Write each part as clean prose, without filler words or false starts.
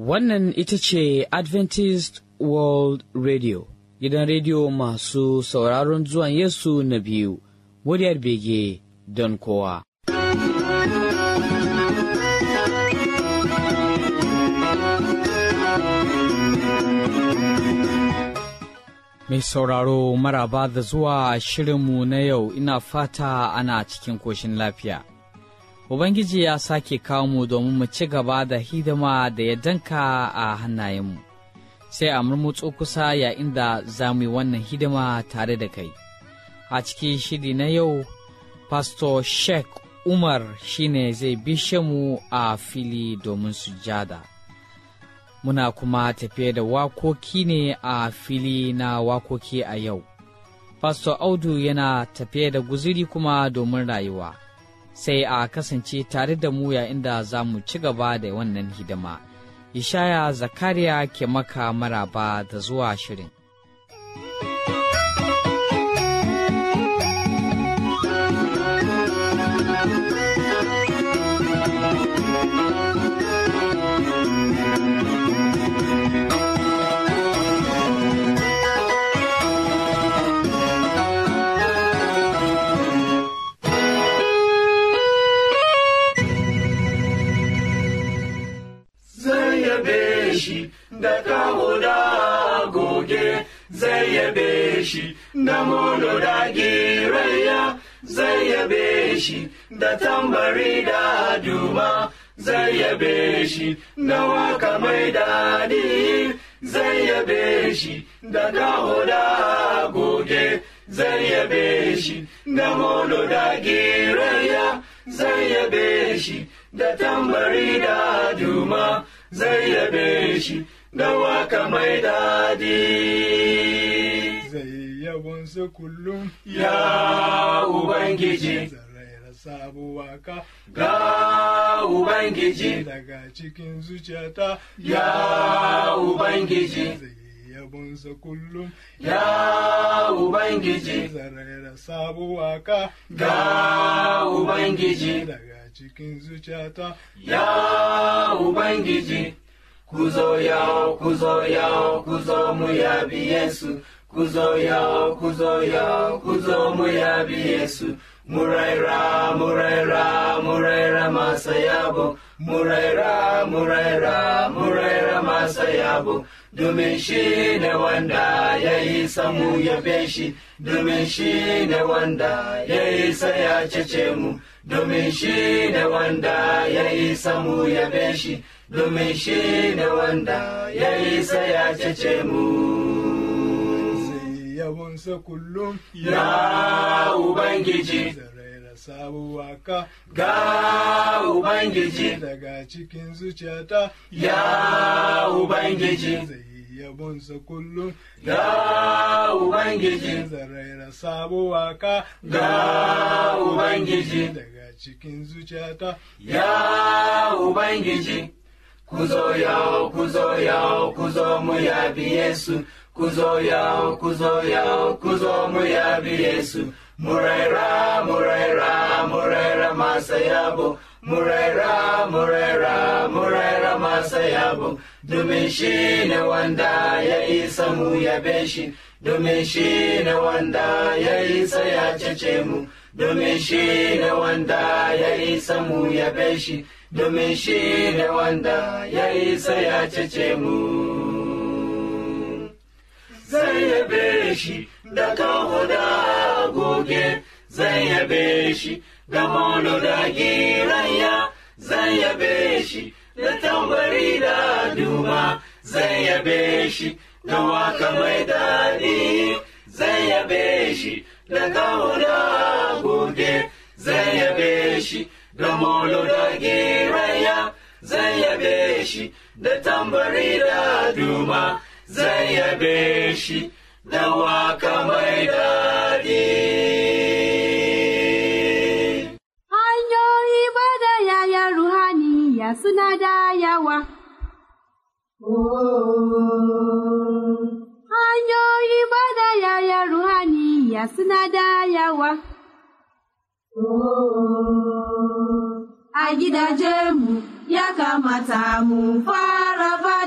Wannan ita ce Adventist World Radio, gidan rediyo masu sauraron zuwan Yesu na biyu, muryar bege don kowa. Mai sauraro maraba da zuwa shirinmu na yau, ina fata ana cikin koshin lafiya. Ubangiji ya sake kawo mu domin mu ci gaba da hidima da ya danka a hannayenmu. Sai a murmutso kusa yayin da za mu yi wannan hidima tare da kai. A cikin shiri na yau, Pastor Sheikh Umar shine zai bishe mu a fili domin sujada. Muna kuma tafiye da wakoki ne a fili na wakoki a yau. Pastor Audu yana tafiye da guziri kuma domin rayuwa. Sai a kasance tare da mu yayin da za mu ci gaba da wannan hidima. Ishaya Zakariya ke maka maraba da zuwa shirin. Da kaho da goge zai yabe shi, da molo da giraya zai yabe shi, da tambari da duma zai yabe shi, da waka mai dadi zai yabe shi, da kaho da goge zai yabe shi, da molo da giraya zai yabe shi, da tambari da duma zai yabe shi, da waka mai dadi. Zai yabonsa kullum ya Ubangiji, zaraira sabo waka ga Ubangiji, daga cikin zuciyata ya Ubangiji, zai yabonsa kullum ya Ubangiji, zaraira sabo waka ga Ubangiji, daga cikin zuciyata ya Ubangiji. Kuzo yao, kuzo yao, kuzo mu yabi Yesu. Kuzo yao, kuzo yao, kuzo mu yabi Yesu. Muraira, muraira, muraira masayabo. Muraira, muraira, muraira masayabo. Domin shi ne wanda ya yi samu ya beshi. Domin shi ne wanda ya yi saya cece mu. Domin shi ne wanda ya yi samu ya beshi. Domin shi ne wanda ya yi saya cece mu. zai yabonsa kullum Ya Ubangiji, zaraira sabo waka ga Ubangiji, daga cikin zuciyata ya Ubangiji, zai yabonsa kullum ya Ubangiji, zaraira sabo waka ga Ubangiji, daga cikin zuciyata ya Ubangiji. Kuzo yao, kuzo yao, kuzo mu yabi Yesu. Kuzo yao, kuzo yao, kuzo mu yabi Yesu. Muraira, muraira, muraira masayabo. Muraira, muraira, muraira masayabo. Domin shi ne wanda ya isa mu yabe shi. Domin shi ne wanda ya isa ya cece mu. Domin shi ne wanda ya isa mu yabe shi. Domin shi ne wanda ya isa ya cece mu. Zai yabe shi da kaho da goge, zai yabe shi da molo da giraya, zai yabe shi da tambari da duma, zai yabe shi da waka mai dadi, zai yabe shi da kaho da goge, zai yabe shi da molo da giraya, zai yabe shi da tambari da duma, zai yabe shi da waka mai dadi. Hanyoyi bada yaya ruhaniya suna da yawa. Hanyoyi bada yaya ruhaniya suna da yawa. A gidajenmu ya kamata mu fara ba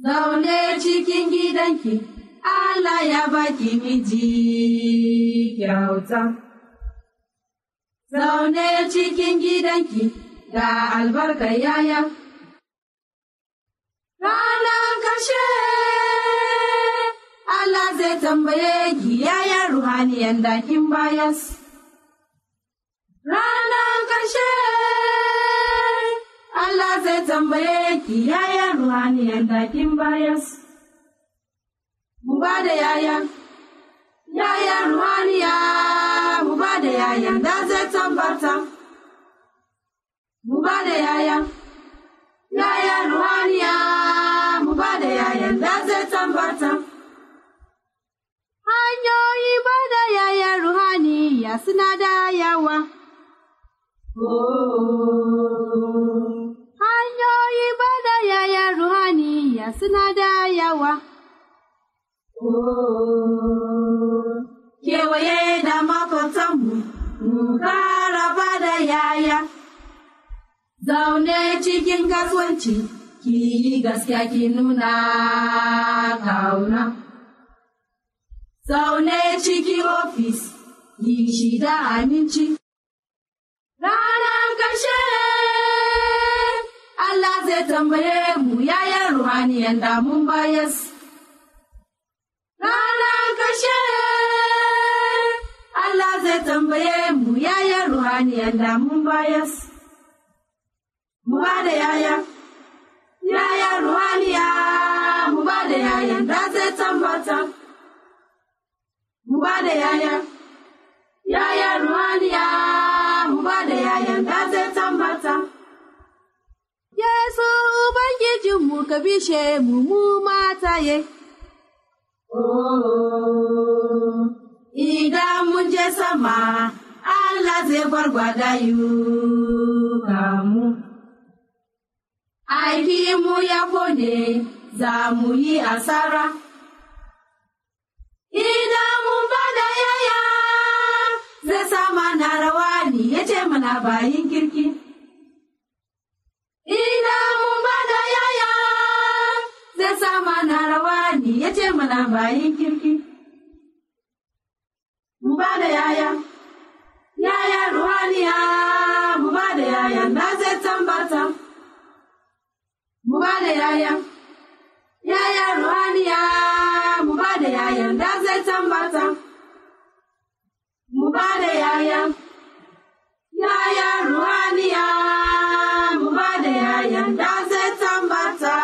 zaune cikin gidanki, Allah ya baki miji kyauta. Zaune cikin gidanki, ga albarka yaya. Ranar kashe, Allah zai tambaye ki yaya ruhaniyan dakin bayas. Ranar kashe, Allah zai tambaye ki yaya ruhaniyan dakin bayas. Mu ba da yaya ruhaniya, mu ba da yayan da zai tambata. Mu ba da yaya ruhaniya, mu ba da yayan da zai tambata. Hanyoyi ba da yaya ruhaniya suna da yawa. Hanyoyi ba da yaya ruhaniya suna da yawa. Kewaye da makwabtanmu, mu kara ba da yaya. Zaune cikin kasuwanci, ki yi gaskiya ki nuna kauna. Zaune cikin ofis, yi shi da aminci. Ranar ƙarshe, Allah zai tambaye mu yayan ruhaniyan da mun bayas. Ranar ƙarshe, Allah zai tambaye mu yayan ruhaniyan da mun bayas. Mu ba da yaya ruhaniya, mu ba da yayan da zai tambata. Mu ba da yaya ruhaniya, mu ba da yayan da zai tambata. Yesu Ubangijinmu ka bishe mu mataye. Idan mun je sama, Allah zai gwargwada mu. Aiki mu ya kone, za mu yi asara. Idan mun bada yaya, zai sama na rawani ya ce mana bayin kirki. Idan mun bada yaya, zai sama na rawani ya ce mana bayin kirki. Mu bada yaya ruhaniya, mu bada yayan da zai tambata. Mu ba da yaya ruhaniya, mu ba da yayan da zai tambata. Mu ba da yaya ruhaniya, mu ba da yayan da zai tambata.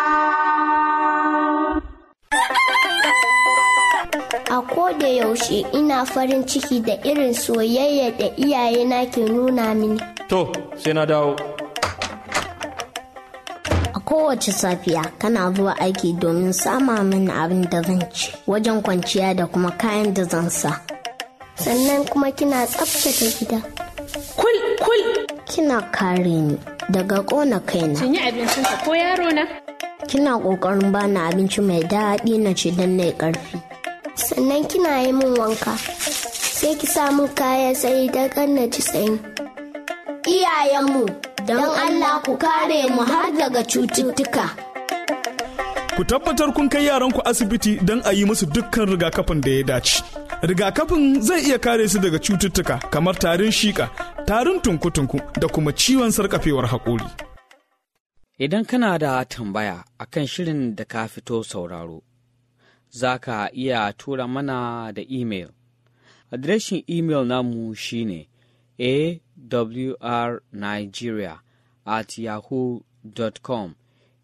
A koda yaushe ina farin ciki da irin soyayya da iyayena ke nuna mini. To, sai na dawo. Kowace safiya kana zuwa aiki domin sama mini abin da zan ci, wajen kwanciya da kuma kayan da zan sa. Sannan kuma kina tsaftace gida. Kul! Kina kare ni daga ƙona kaina. Cinye abincinka ko yaro na? Kina ƙoƙarin bani abinci mai daɗi na ci don na yi ƙarfi. Sannan kina yi min wanka, sai ki sa min kaya sai da na ci sanyi. Iyayenmu, don Allah ku kare mu har daga cututtuka. Ku tabbatar kun kai yaranku asibiti don a yi musu dukkan rigakafin da ya dace. Rigakafin zai iya kare su daga cututtuka kamar tarin shika, tarin tunku-tunku da kuma ciwon sarkafewar haƙori. Idan kana da tambaya akan shirin da ka fito sauraro, za ka iya tura mana da imel. Adireshin imel namu shine awrnigeria@yahoo.com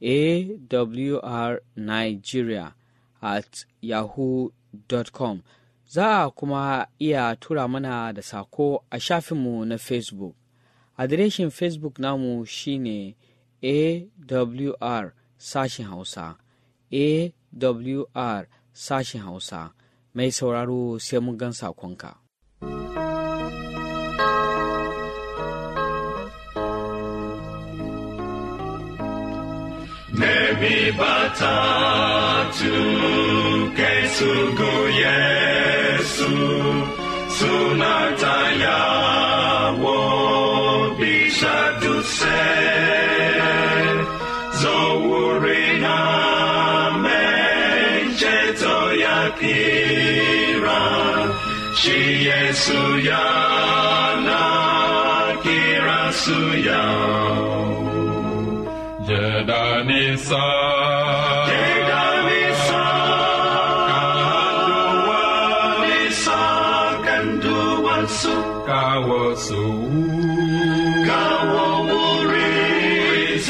awrnigeria@yahoo.com. Za a kuma iya tura mana da sako a shafinmu na Facebook. Adireshin Facebook namu shine AWR sashin Hausa. AWR sashin Hausa. Mai sauraro sai mun gan sakonka. Nemi batatu kesugu Yesu sunataya wo bishaduse zowurina me kira, shi Yesu yana kira su yau. Jeda nisa, kanduan su, kawo su, kawo muri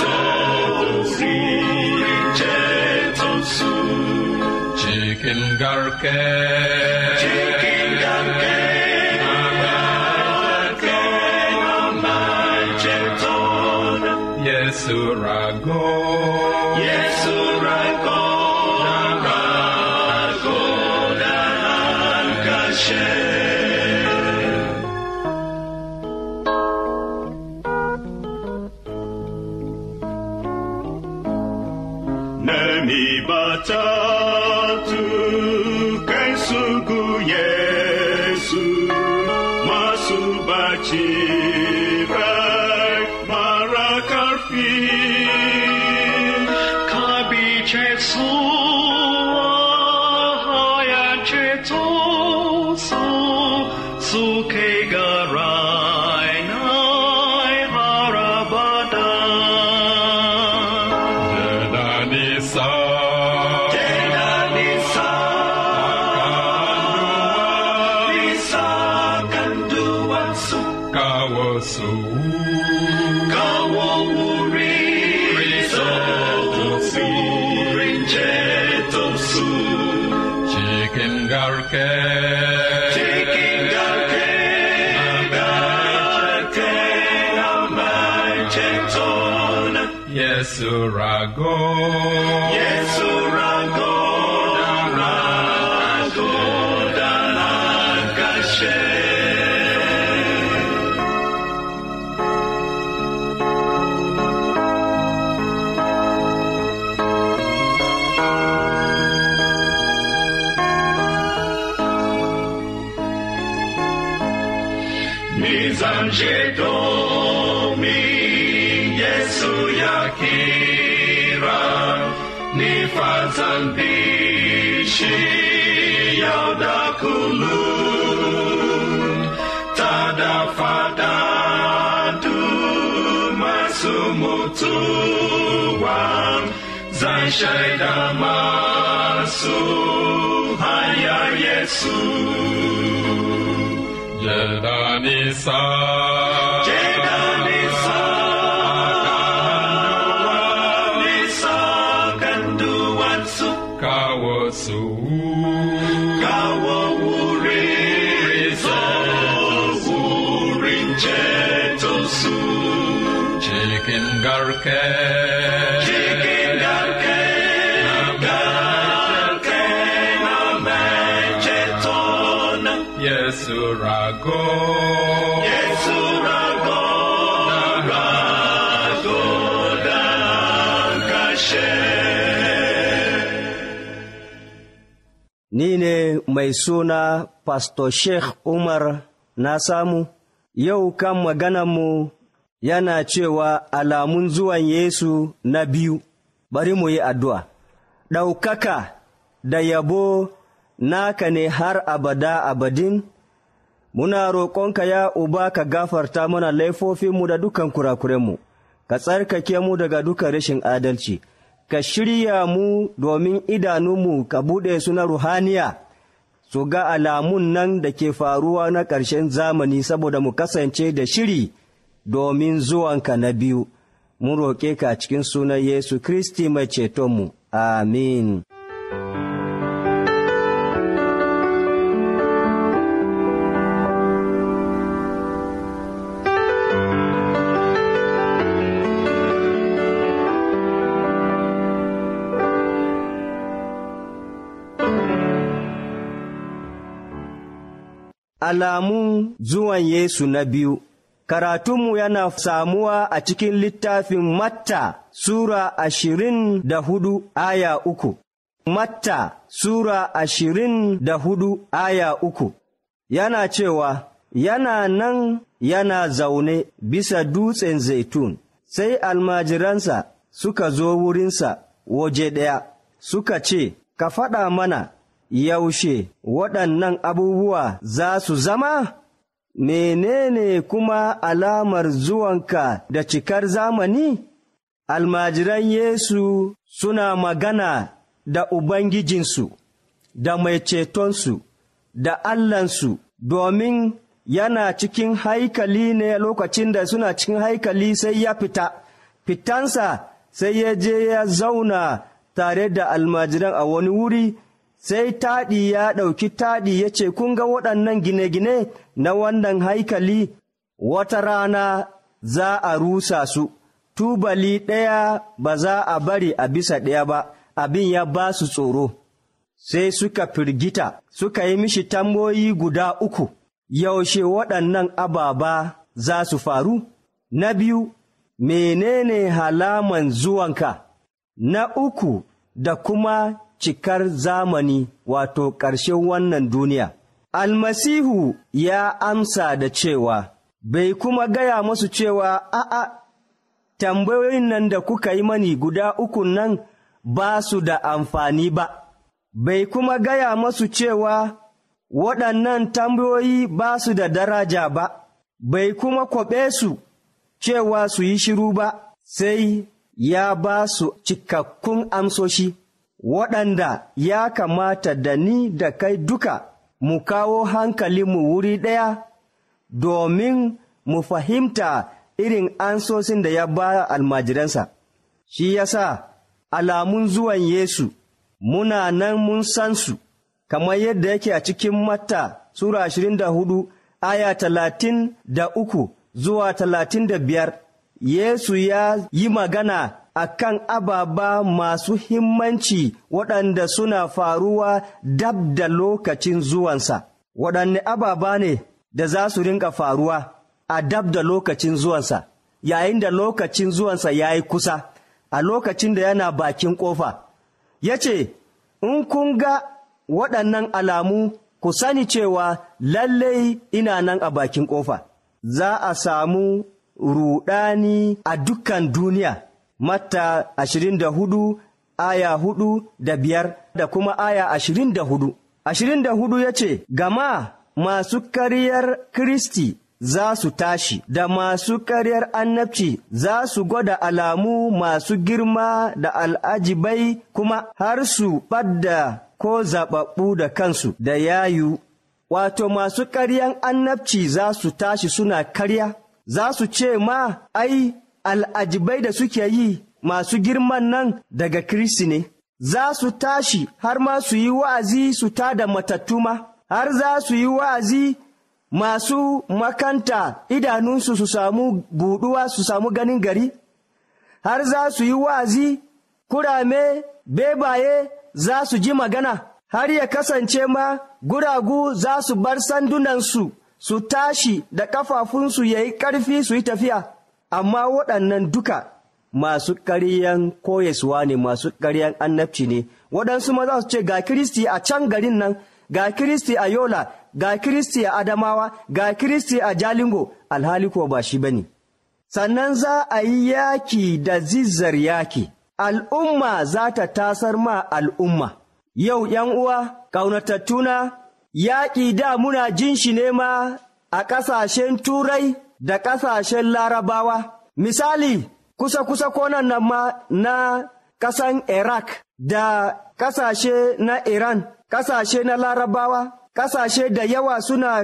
ceto su, cikin garke, Yesu rago, dalam kasih. Nami batatu kai suku Yesu masuk bacirai marakarfi kabi Yesu hayan ceto su kegarai nai harabada. Yesu rago, dalam kasih. Zanjedomi Yesu yakira ni fazan bishi yaudakulu tada fadadu masumutuan zan shaida masu haya Yesu. Jeda nisa, kanduan su, kawo su, kawo uri ceto su, cikin garke, Yesu rago, dalam kasih. Ni ne mai suna Pastor Sheikh Umar na samu, yau kan maganarmu yana cewa alamun zuwan Yesu na biyu. Bari mu yi addu'a. Ɗaukaka da yabo naka ne har abada abadin, muna roƙonka ya Uba ka gafarta mana laifofinmu da dukan kurakurenmu, ka tsarkake mu daga dukan rashin adalci, ka shirya mu domin idanunmu ka buɗe su na ruhaniya, su ga alamun nan da ke faruwa na ƙarshen zamani saboda mu kasance da shiri domin zuwanka na biyu. Mun roƙe ka cikin sunan Yesu Kiristi mai cetonmu. Amin. Alamun zuwan Yesu na biyu. Karatunmu yana samuwa a cikin littafin Matta Sura 24 aya 3. Matta Sura 24 aya 3. Yana cewa, yana nan yana zaune bisa dutsen zaitun, sai almajiransa suka zo wurinsa waje ɗaya, suka ce, ka faɗa mana, yaushe waɗannan abubuwa za su zama? Menene kuma alamar zuwanka da cikar zamani? Almajiran Yesu suna magana da Ubangijinsu, da Mai Cetonsu, da Allahnsu, domin yana cikin haikali ne. Lokacin da suna cikin haikali sai ya fitansa sai ya je ya zauna tare da almajiran a wani wuri, sai taɗi ya ɗauki taɗi ya ce, kun ga waɗannan gine-gine na wannan haikali, wata rana za a rusa su, tubali ɗaya ba za a bari a bisa ɗaya ba. Abin ya ba su tsoro, sai suka firgita, suka yi mishi tambayoyi guda 3, yaushe waɗannan ababa za su faru? Na biyu, menene halaman zuwanka? Na 3, da kuma cikar zamani, wato ƙarshen wannan duniya. Almasihu ya amsa da cewa, bai kuma gaya musu cewa, a'a, tambayoyin nan da kuka yi mani guda 3 nan ba su da amfani ba, bai kuma gaya masu cewa waɗannan tambayoyi ba su da daraja ba, bai kuma kwaɓe su cewa su yi shiru ba, sai ya ba su cikakkun amsoshi, waɗanda ya kamata da ni da kai duka mu kawo hankalinmu wuri ɗaya domin mu fahimta irin ansosin da ya ba almajiransa. Shi yasa alamun zuwan Yesu muna nan mun san su, kamar yadda yake a cikin Matta Sura 24 aya 33 zuwa 35. Yesu ya yi magana a kan ababa masu himmanci waɗanda suna faruwa dab da lokacin zuwansa. Waɗanne ababa ne da za su rinka faruwa a dab da lokacin zuwansa, yayin da lokacin zuwansa ya yi kusa, a lokacin da yana bakin ƙofa. Ya ce, in kun ga waɗannan alamu, ku sani cewa lallai ina nan a bakin ƙofa. Za a samu ruɗani a dukkan duniya. Matta 24 aya 4 da 5 da kuma aya 24. 24 ya ce, gama masu ƙaryar Kiristi za su tashi, da masu ƙaryar annabci za su gwada alamu masu girma da al'ajibai, kuma har su ɓadda ko zaɓaɓɓu da kansu da yayu. Wato, masu ƙaryan annabci za su tashi suna karya, za su ce ma, ai, al'ajibai da suke yi masu girman nan daga Kiristi ne. Za su tashi har ma su yi wa'azi su tada matattu ma, har za su yi wa'azi masu makanta idanunsu su samu buɗuwa, su samu ganin gari, har za su yi wa'azi kurame bebaye za su ji magana, har ya kasance ma guragu za su bar sandunansu su tashi da ƙafafunsu ya yi ƙarfi su yi tafiya. Amma waɗannan duka masu ƙaryan koyaswa ne, masu ƙaryan annabci ne. Waɗansu ma za su ce ga Kiristi a can garin nan, ga Kiristi a Yola, ga Kiristi a Adamawa, ga Kiristi a Jalingo, alhali ko ba shi ba ne. Sannan za a yi yaki da zizzar yaki, al'umma za ta tasar ma al'umma. Yau uwa, ƙaunatattuna, yaƙi da muna jin shi ne ma a ƙasashen Turai da ƙasashen Larabawa. Misali, kusa-kusa konan nan ma na ƙasan Iraq da ƙasashe na Iran, ƙasashe na Larabawa, ƙasashe da yawa suna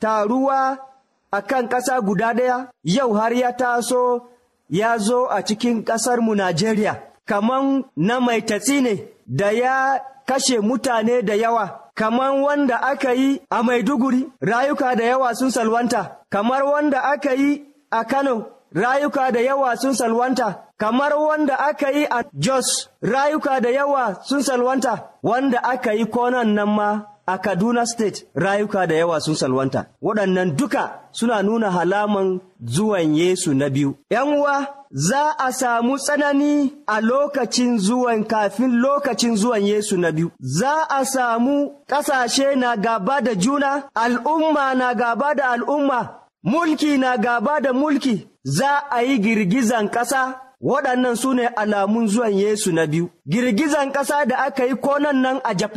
taruwa a kan ƙasa guda ɗaya, yau har ya taso ya zo a cikin ƙasarmu Najeriya, kaman na mai tatsi ne da ya kashe mutane da yawa, kaman wanda aka yi a Maiduguri, rayuka da yawa sun salwanta, kamar wanda aka yi a Kano, rayuka da yawa sun salwanta, kamar wanda aka yi a Jos, rayuka da yawa sun salwanta, wanda aka yi konan nan ma a Kaduna State, rayuka da yawa sun salwanta. Waɗannan duka suna nuna halaman zuwan Yesu na biyu. uwa, za a samu tsanani a lokacin zuwan, kafin lokacin zuwan Yesu na biyu. Za a samu ƙasashe na gaba da juna, al'umma na gaba da al'umma, mulki na gaba da mulki, za a yi girgizan ƙasa. Waɗannan su ne alamun zuwan Yesu na biyu. Girgizan ƙasa da aka yi konan nan a Japan,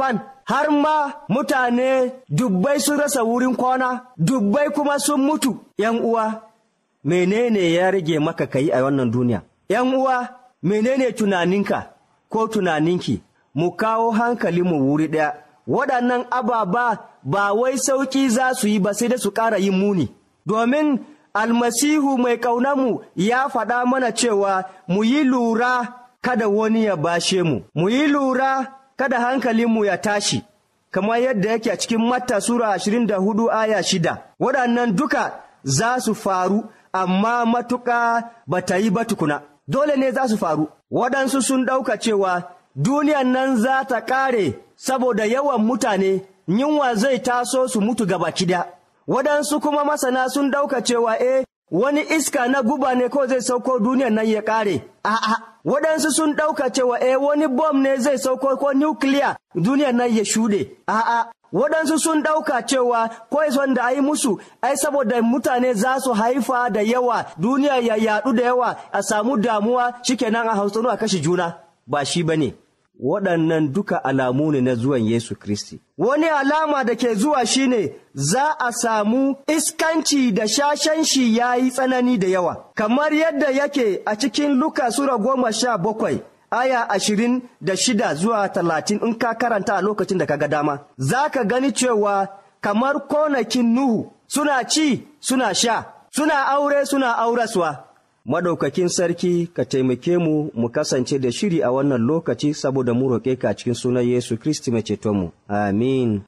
har ma mutane dubbai sun rasa wurin kwana, dubbai kuma sun mutu. ‘Yan uwa, menene ya rage maka kayi a wannan duniya? ‘Yan uwa, menene tunaninka ko tunaninki? Mu kawo hankalinmu wuri ɗaya. Waɗannan ababa ba wai sauƙi za su yi ba sai da su ƙara yin muni. Domin Almasihu mai ƙaunarmu ya faɗa mana cewa mu yi lura kada wani ya bashe mu. Mu yi lura kada hankalinmu ya tashi. Kamar yadda yake a cikin Matta Sura 24 aya 6. Waɗannan duka za su faru, amma matuƙa ba ta yi ba tukuna. Dole ne za su faru. Waɗansu sun ɗauka cewa duniyan nan za ta ƙare saboda yawan mutane, yunwa zai taso su mutu gaba kida. Waɗansu kuma masana sun ɗauka cewa wani iska na guba ne ko zai sauko duniyan nan ya ƙare. A'a, waɗansu sun ɗauka cewa wani bom ne zai sauko ko nukiliya duniyan nan ya shuɗe. A'a, waɗansu sun ɗauka cewa kawai wanda a yi musu, saboda mutane za su haifa da yawa, duniya ya yaɗu da yawa, a samu damuwa, shikenan a hausanu a kashe juna. Ba shi ba ne. Waɗannan duka alamu ne na zuwan Yesu Kiristi. Wani alama da ke zuwa shine za a samu iskanci da shashanci ya yi tsanani da yawa, kamar yadda yake a cikin Luka Sura 17 aya 26 zuwa 30 in ka karanta a lokacin da ka ga dama. Za ka gani cewa kamar konakin Nuhu suna ci suna sha, suna aure suna auraswa. Madaukakin sarki ka taimake mu mu kasance da shiri a wannan lokaci saboda mu roƙe ka cikin sunan Yesu Kristi mai cetonmu. Amin.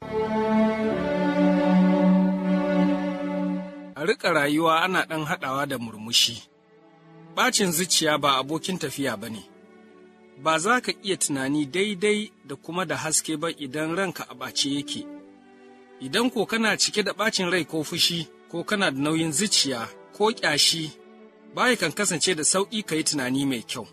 A riƙa rayuwa ana ɗan haɗawa da murmushi. Ɓacin zuciya ba abokin tafiya ba ne. Ba za ka iya tunani daidai da kuma da haske ba idan ranka a ɓace yake. Idan ko kana cike da ɓacin rai ko fushi, ko kana da nauyin zuciya ko ƙyashi, baya kan kasance da sauƙi ka yi tunani mai kyau.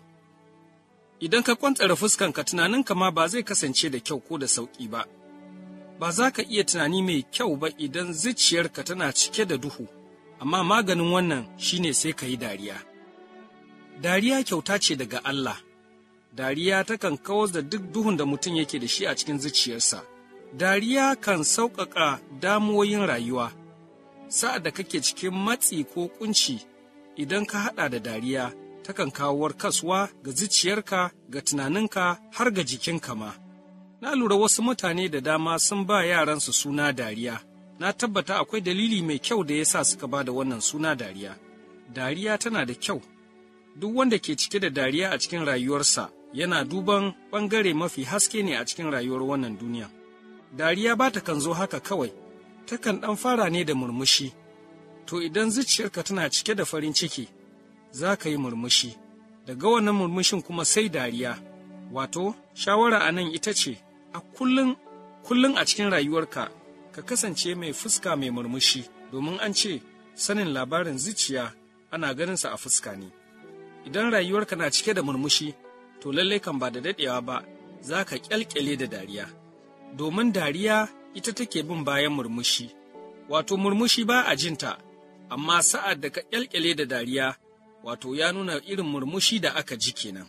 Idan ka kwantsara fuskanka tunaninka ma ba zai kasance da kyau ko da sauƙi ba. Ba za ka iya tunani mai kyau ba idan zuciyarka tana cike da duhu, amma maganin wannan shine sai ka yi dariya. Dariya kyauta ce daga Allah. Dariya takan kawar da duk duhun da mutum yake da shi a cikin zuciyarsa. Dariya kan sauƙaƙa damuwoyin rayuwa. Sa'ad da kake cikin matsi ko ƙunci, idan ka haɗa da dariya, takan kawo warkaswa ga zuciyarka, ga tunaninka, har ga jikinka ma. Na lura wasu mutane da dama sun ba yaransu suna Dariya. Na tabbata akwai dalili mai kyau da ya sa suka ba da wannan suna Dariya. Dariya tana da kyau. Duk wanda ke cike da dariya a cikin rayuwarsa yana duban ɓangare mafi haske ne a cikin rayuwar wannan duniya. Dariya ba ta kan zo haka kawai, takan ɗan fara ne da murmushi. To idan zuciyarka tana cike da farin ciki, za ka yi murmushi, daga wannan murmushin kuma sai dariya. Wato, shawara a nan ita ce, a kullum a cikin rayuwarka, ka kasance mai fuska mai murmushi, domin an ce, sanin labarin zuciya ana ganinsa a fuska ne. Idan rayuwarka na cike da murmushi, to lallai kan ba da daɗewa ba, za ka ƙyalƙyale da dariya. Domin dariya ita take bin bayan murmushi, wato murmushi ba a jinta, amma sa'ad da ka ƙyalƙyale da dariya, wato ya nuna irin murmushi da aka ji kenan.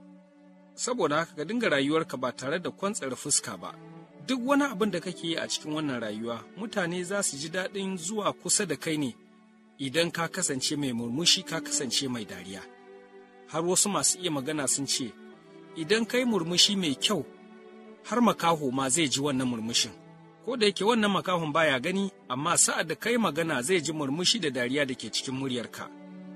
Saboda haka ka dinga rayuwarka ba tare da kwantsar fuska ba. Duk wani abin da kake yi a cikin wannan rayuwa, mutane za su ji daɗin zuwa kusa da kai ne idan ka kasance mai murmushi, ka kasance mai dariya. Har wasu masu iya magana sun ce, idan kai murmushi mai kyau, har makaho ma zai ji wannan murmushin. Ko da yake wannan makahon baya gani, amma sa'ad da kai magana zai ji murmushi da dariya da ke cikin muryarka.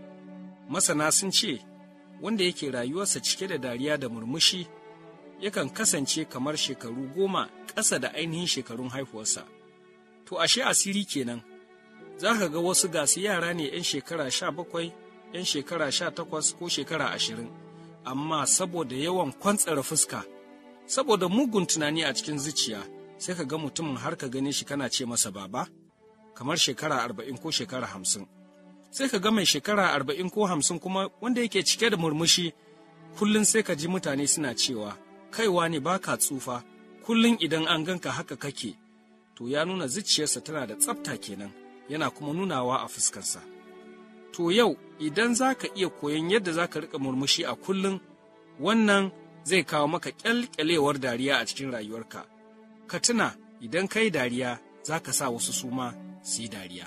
Masana sun ce, wanda yake rayuwarsa cike da dariya da murmushi, yakan kasance kamar shekaru 10 ƙasa da ainihin shekarun haihuwarsa. To ashe asiri kenan, za ka ga wasu gasu yara ne 'yan shekara 17, 'yan shekara 18 ko shekara 20, amma saboda yawan kwantsara fuska, saboda mugun tunani a cikin zuciya, sai ka ga mutumin har ka gane shi kana ce masa baba, kamar shekara 40 ko shekara 50. Sai ka ga mai shekara 40 ko 50 kuma wanda yake cike da murmushi, kullum sai ka ji mutane suna cewa, kaiwa ne ba ka tsufa, kullum idan an ganka haka kake, to ya nuna zuciyarsa tana da tsafta kenan, yana kuma nunawa a fuskarsa. To yau, idan za ka iya koyon yadda za ka riƙa murmushi a kullum, wannan zai kawo maka ƙyalƙyalewar dariya a cikin rayuwarka. ka tuna idan ka yi dariya za ka sa wasu suma su yi dariya.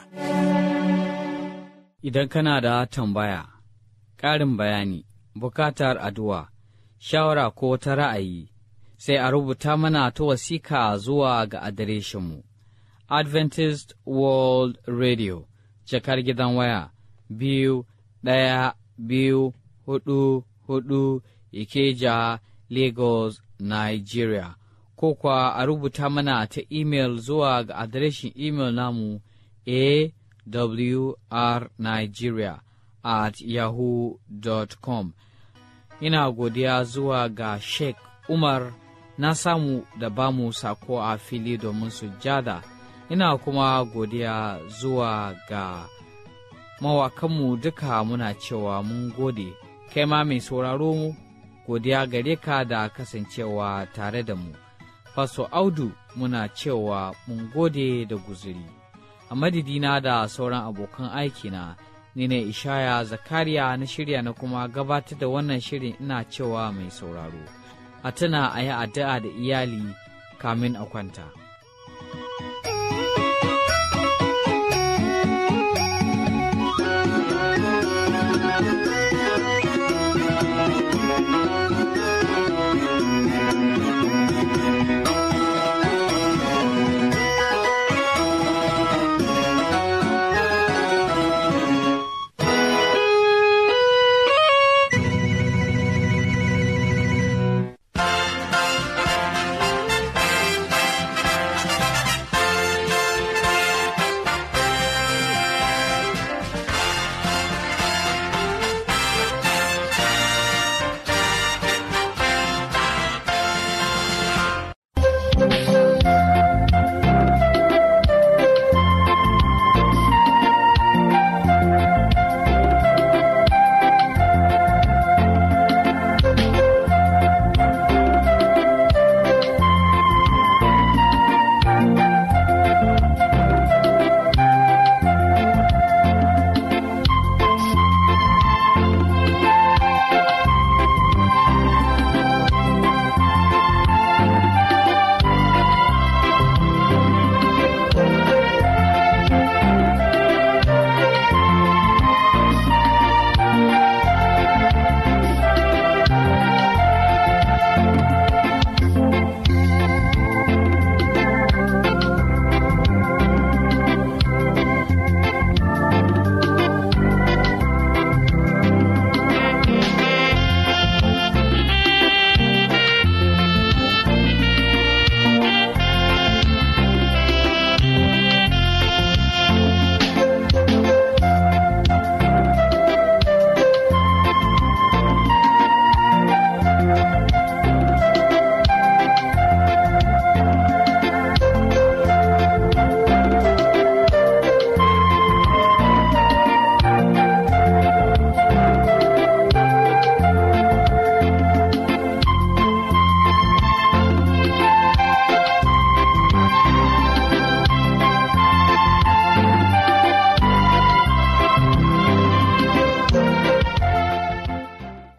Idan kana da tambaya, ƙarin bayani, bukatar addu'a, shawara ko ta ra'ayi, sai a rubuta mana ta wasika zuwa ga adireshinmu. Adventist World Radio, jakar gidan waya, 2124 Ikeja, Lagos, Nigeria. Ko kwa a rubuta mana ta imel zuwa ga adireshin imel namu awrnigeria@yahoo.com. Ina godiya zuwa ga Sheikh Umar na samu da bamu sako a fili domin sujada. Ina kuma godiya zuwa ga mawakanmu duka muna cewa mun gode, kai ma mai sauraro godiya gare ka da kasancewa tare da mu. Faso Audu muna cewa mun gode da guzuri. A madidina da sauran abokan aikina, ni ne Ishaya Zakariya na shirya na kuma gabatar da wannan shirin ina cewa mai sauraro. A tuna a yi addu'a da iyali kamin a kwanta.